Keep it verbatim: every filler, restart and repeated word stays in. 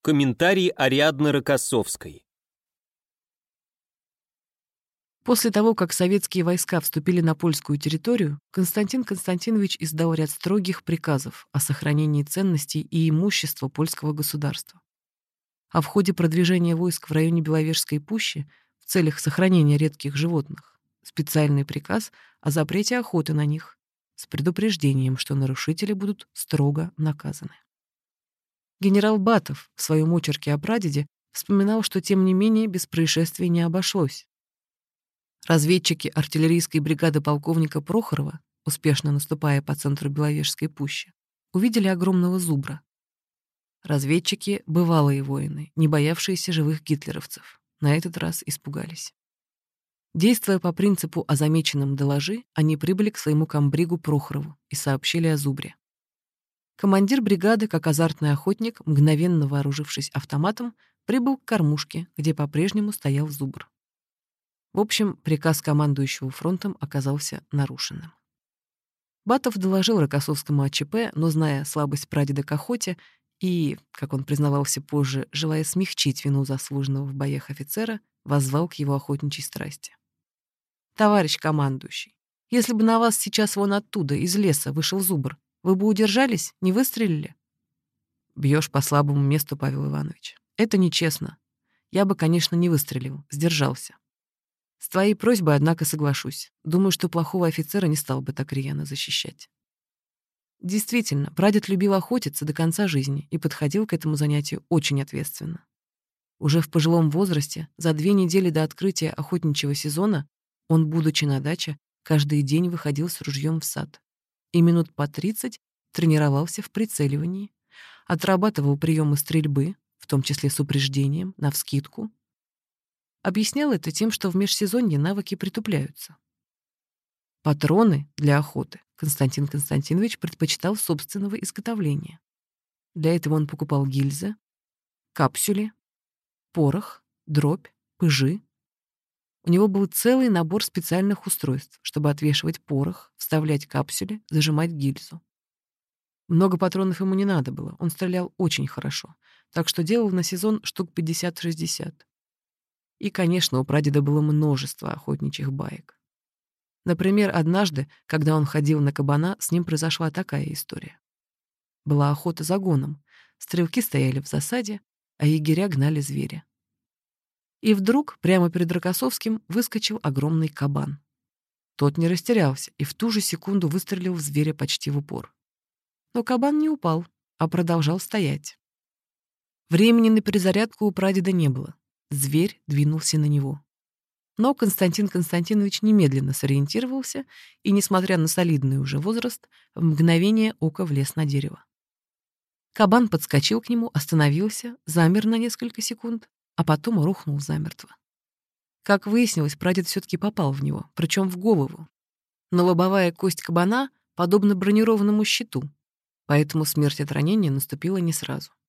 Комментарий Ариадны Рокоссовской. После того, как советские войска вступили на польскую территорию, Константин Константинович издал ряд строгих приказов о сохранении ценностей и имущества польского государства. А в ходе продвижения войск в районе Беловежской пущи в целях сохранения редких животных специальный приказ о запрете охоты на них с предупреждением, что нарушители будут строго наказаны. Генерал Батов в своем очерке о прадеде вспоминал, что тем не менее без происшествий не обошлось. Разведчики артиллерийской бригады полковника Прохорова, успешно наступая по центру Беловежской пущи, увидели огромного зубра. Разведчики — бывалые воины, не боявшиеся живых гитлеровцев. На этот раз испугались. Действуя по принципу «о замеченном доложи», они прибыли к своему комбригу Прохорову и сообщили о зубре. Командир бригады, как азартный охотник, мгновенно вооружившись автоматом, прибыл к кормушке, где по-прежнему стоял зубр. В общем, приказ командующего фронтом оказался нарушенным. Батов доложил Рокоссовскому о ЧП, но, зная слабость прадеда к охоте и, как он признавался позже, желая смягчить вину заслуженного в боях офицера, воззвал к его охотничьей страсти. «Товарищ командующий, если бы на вас сейчас вон оттуда, из леса, вышел зубр, вы бы удержались, не выстрелили?» «Бьешь по слабому месту, Павел Иванович. Это нечестно. Я бы, конечно, не выстрелил, сдержался. С твоей просьбой, однако, соглашусь. Думаю, что плохого офицера не стал бы так рьяно защищать». Действительно, прадед любил охотиться до конца жизни и подходил к этому занятию очень ответственно. Уже в пожилом возрасте, за две недели до открытия охотничьего сезона, он, будучи на даче, каждый день выходил с ружьем в сад и минут по тридцать тренировался в прицеливании, отрабатывал приемы стрельбы, в том числе с упреждением, навскидку. Объяснял это тем, что в межсезонье навыки притупляются. Патроны для охоты Константин Константинович предпочитал собственного изготовления. Для этого он покупал гильзы, капсюли, порох, дробь, пыжи. У него был целый набор специальных устройств, чтобы отвешивать порох, вставлять капсюли, зажимать гильзу. Много патронов ему не надо было, он стрелял очень хорошо, так что делал на сезон штук пятьдесят-шестьдесят. И, конечно, у прадеда было множество охотничьих баек. Например, однажды, когда он ходил на кабана, с ним произошла такая история. Была охота за гоном, стрелки стояли в засаде, а егеря гнали зверя. И вдруг прямо перед Рокоссовским выскочил огромный кабан. Тот не растерялся и в ту же секунду выстрелил в зверя почти в упор. Но кабан не упал, а продолжал стоять. Времени на перезарядку у прадеда не было. Зверь двинулся на него. Но Константин Константинович немедленно сориентировался и, несмотря на солидный уже возраст, в мгновение ока влез на дерево. Кабан подскочил к нему, остановился, замер на несколько секунд, а потом рухнул замертво. Как выяснилось, прадед все-таки попал в него, причем в голову. Но лобовая кость кабана подобна бронированному щиту, поэтому смерть от ранения наступила не сразу.